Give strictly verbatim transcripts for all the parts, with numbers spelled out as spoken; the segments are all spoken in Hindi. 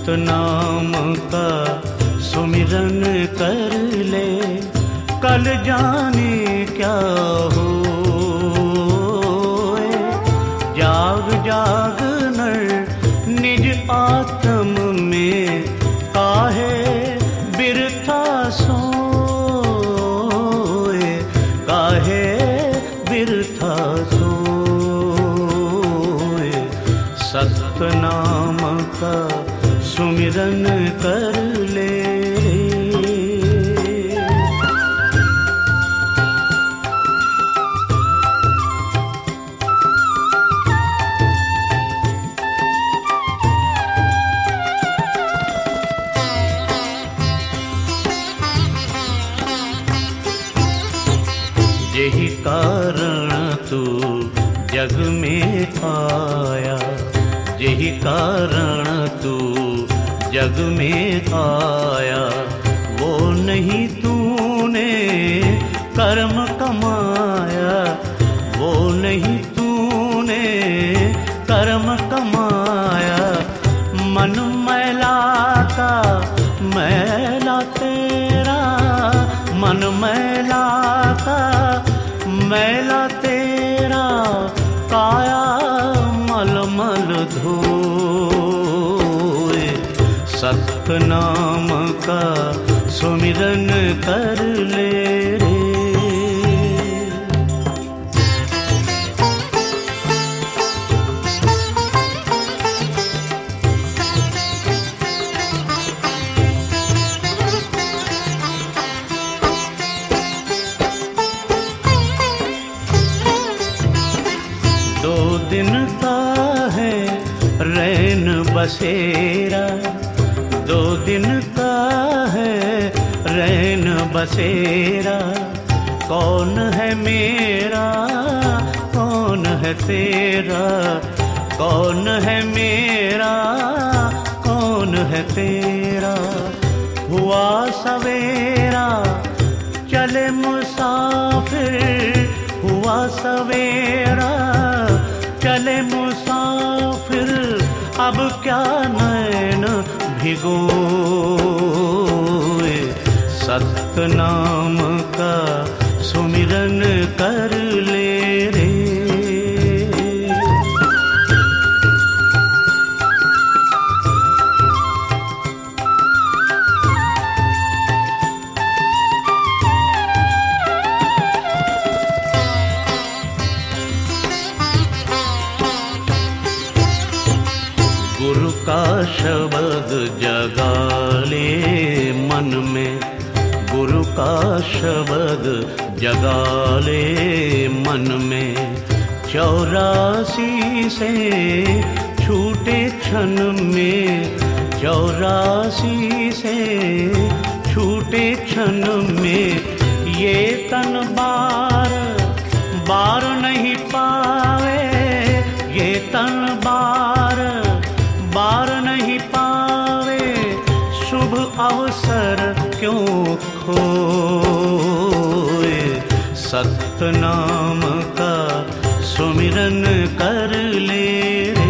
सतनाम का सुमिरन कर ले, कल जाने क्या हो। जाग जाग नर निज आत्म में, काहे बिरथा सोए, काहे बिरथा सोए। सतनाम का सुमिरन कर ले। यही कारण तू जग में आया, यही कारण तू जग में आया। वो नहीं तूने कर्म कमाया, वो नहीं तूने कर्म कमाया। मन मैला का मैला तेरा, मन मैला का मैला तेरा, काया मलमल धोए। सतनाम का सुमिरन कर ले रे। दो दिन का है रैन बसेरा, दो दिन का है रैन बसेरा। कौन है मेरा कौन है तेरा, कौन है मेरा कौन है तेरा। हुआ सवेरा चले मुसाफिर, हुआ सवेरा चले मुसाफिर। अब क्या नैन भिगोए। सतनाम का सुमिरन कर ले रे। गुरु का शब्द जगा ले मन में, गुरु का शब्द जगा ले मन में। चौरासी से छूटे क्षण में, चौरासी से छूटे क्षण में। ये तन बार बार नहीं पावे, ये तन बार बार नहीं पावे। शुभ अवसर क्यों खोए। सतनाम का सुमिरन कर ले रे।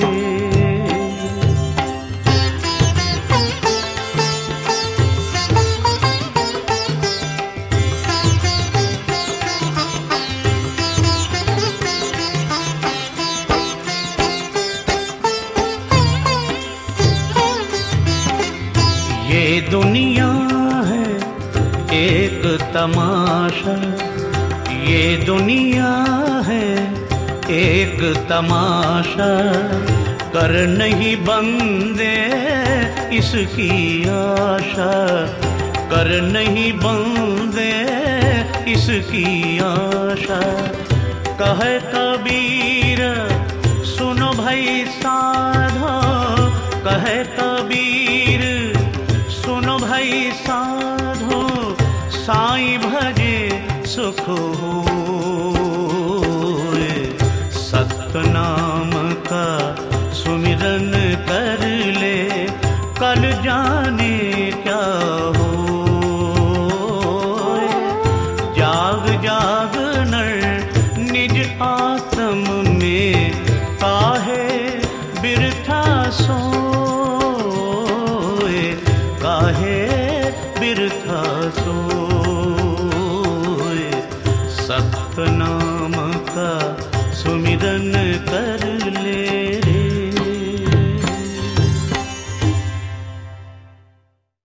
ये दुनिया है एक तमाशा, ये दुनिया है एक तमाशा। कर नहीं बंदे इसकी आशा, कर नहीं बंदे इसकी आशा। कहे कबीर सुनो भाई साधो, कहे कबीर सुनो भाई साधो। साईं भजे सुख होए। सतनाम का सुमिरन कर ले, कल जाने क्या हो। जाग जाग नर निज आत्म में, काहे बिरथा सो। सतनाम का सुमिरन कर ले।